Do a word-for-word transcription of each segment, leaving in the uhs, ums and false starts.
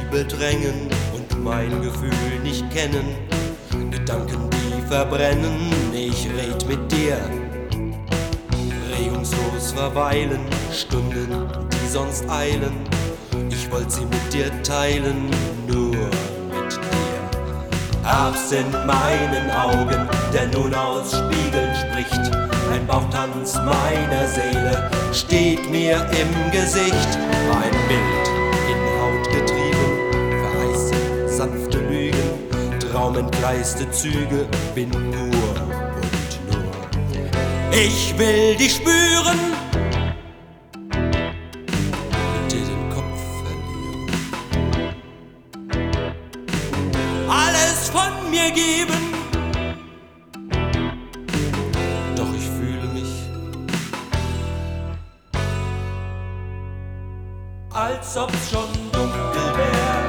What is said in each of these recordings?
bedrängen und mein Gefühl nicht kennen. Gedanken, die verbrennen, ich red mit dir. Regungslos verweilen, Stunden, die sonst eilen. Ich wollt sie mit dir teilen, nur mit dir. Herbst in meinen Augen, der nun aus Spiegeln spricht. Ein Bauchtanz meiner Seele steht mir im Gesicht. Ein Bild in Haut getrieben, verheißen sanfte Lügen, traumentgleiste Züge, bin pur und nur. Ich will dich spüren, mit dir den Kopf verlieren, alles von mir geben. Doch ich fühle mich, als ob's schon dunkel wär.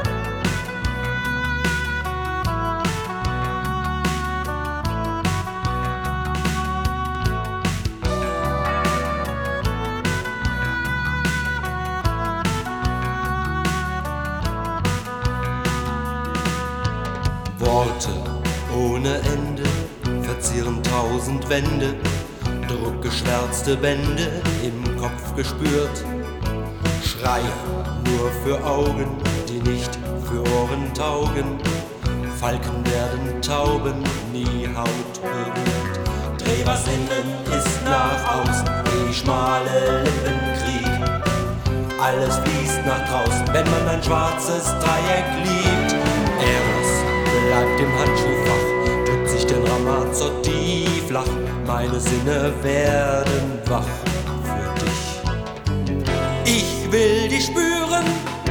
Worte ohne Ende verzieren tausend Wände, druckgeschwärzte Bände im Kopf gespürt. Schreie nur für Augen, die nicht für Ohren taugen. Falken werden Tauben, nie Haut berührt. Dreh was innen ist nach außen, wie schmale Lippenkrieg. Alles fließt nach draußen, wenn man ein schwarzes Dreieck liebt. Eros bleibt im Handschuhfach, drückt sich den Ramazzotti tief flach. Meine Sinne werden wach für dich. Ich will dich spüren,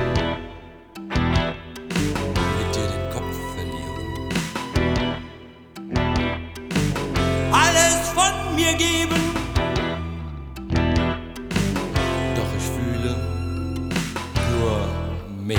mit dir den Kopf verlieren, alles von mir geben. Doch ich fühle nur mich.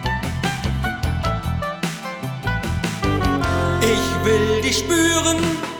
Ich will dich spüren,